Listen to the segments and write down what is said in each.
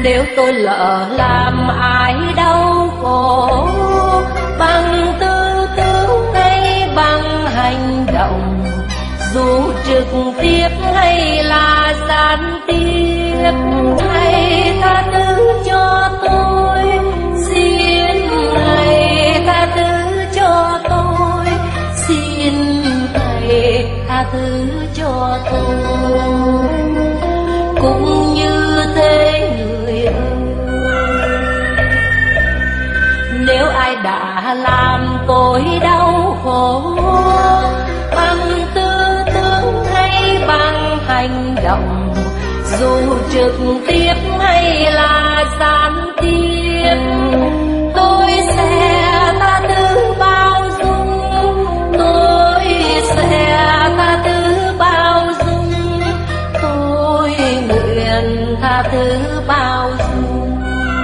Nếu tôi lỡ làm ai đau khổ bằng tư tưởng hay bằng hành động, dù trực tiếp hay là gián tiếp, hãy tha thứ cho tôi, xin hãy tha thứ cho tôi, xin hãy tha thứ cho tôi. Cũng như thế người ơi, nếu ai đã làm tôi đau khổ bằng tư tưởng hay bằng hành động, dù trực tiếp hay là gián tiếp, tôi sẽ tha thứ bao dung, tôi sẽ tha thứ bao dung, tôi nguyện tha thứ bao dung.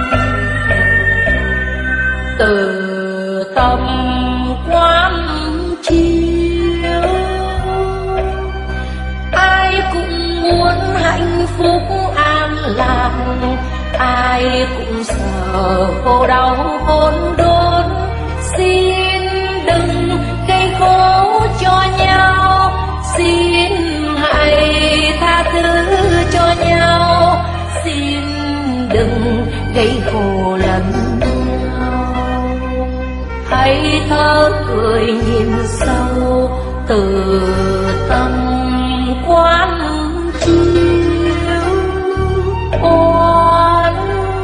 Từ tâm quán chiếu, ai cũng muốn hạnh phúc an lạc, ai cũng sợ khổ đau hỗn độn, xin đừng gây khổ cho nhau, xin hãy tha thứ cho nhau, xin đừng gây khổ lẫn nhau. Hãy thở cười nhìn sâu từ tâm quán chiếu, oán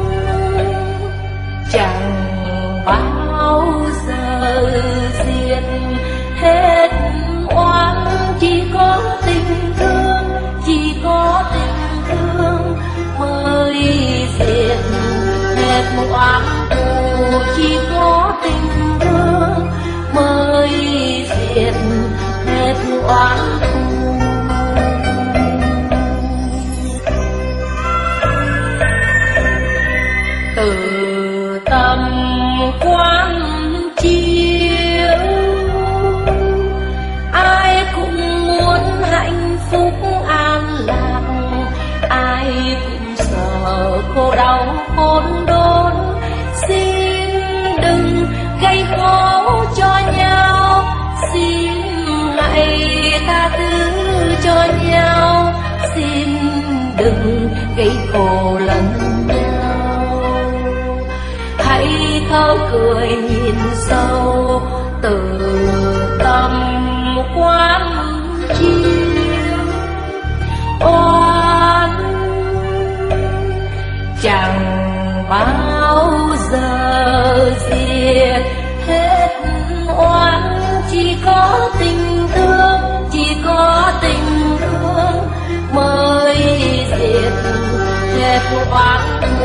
chẳng bao giờ diệt hết, oán chỉ có tình thương, chỉ có tình thương mới diệt hết oán thù, chỉ có tình thương mới diệt hết oán thù. Từ tâm quán chiếu, ai cũng muốn hạnh phúc an lạc, ai cũng sợ khổ đau hỗn độn, xin đừng gây khổ cho nhau, xin hãy tha thứ cho nhau, xin đừng gây khổ lẫn nhau. Hãy thở cười nhìn sâu từ tâm quán chiếu, oán chẳng bao giờ diệt hết, oán chỉ có tình thương, chỉ có tình thương mới diệt hết oán.